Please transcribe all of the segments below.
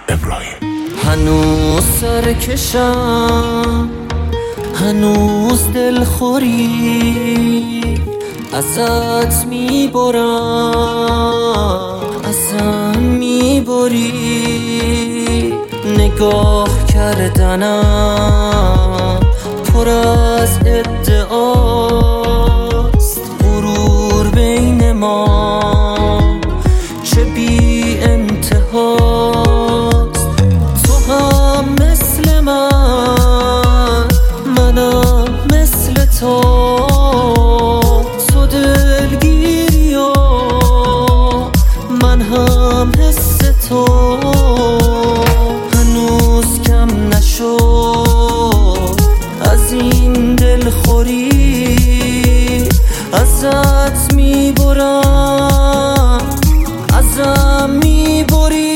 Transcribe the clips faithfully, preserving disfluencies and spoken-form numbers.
ابراهیم. هنوز سرکشم، هنوز دلخوری ازت میبرم، ازم میبری. نگاه کردنم پر از ادعاست، غرور بین ما چه بی انتهاست. تو هم مثل من، منم مثل تو، تو دلگیری و من هم حس تو. هنوز کم نشد از این دلخوری، ازت میبرم، ازم میبری.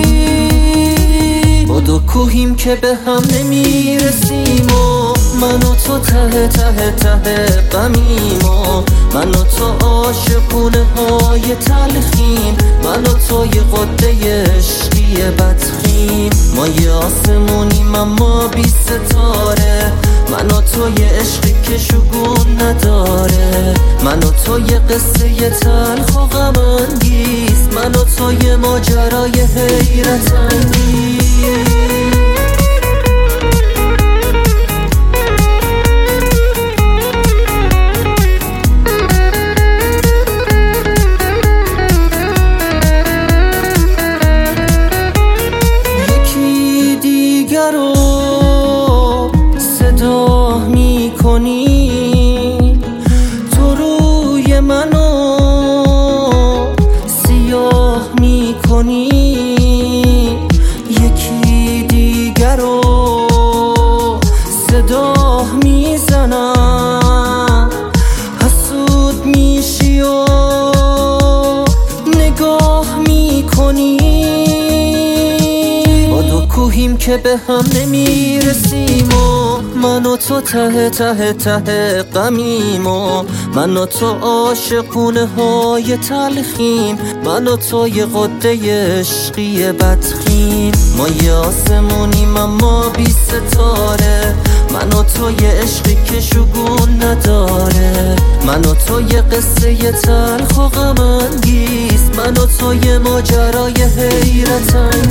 با دو کوهیم که به هم نمیرسیم و من و تو ته ته ته غمیم و من و تو عاشقونه های تلخیم، من و تو یه قده عشقی بدخیم. ما یه آسمونیم اما بی ستاره، من و تو یه عشقی که شگون نداره، من و تو یه قصه یه تلخ و غم انگیز، من و تو یه ماجرای حیرت انگیز. صدا می کنی تو روی منو سیاه می کنی، یکی دیگر رو صدا می زنم. حسود میشی و نگاه می کنی. با دو کوهیم که به هم نمیرسیم و من و تو ته ته ته غمیم و من و تو عاشقونه های تلخیم، من و تو یه قده عشقی بدخیم. ما یه آسمونیم اما بی ستاره، من و تو یه عشقی که شگون نداره، من و تو یه قصه یه تلخ و غم انگیز، من و تو یه ماجرای حیرت انگیز.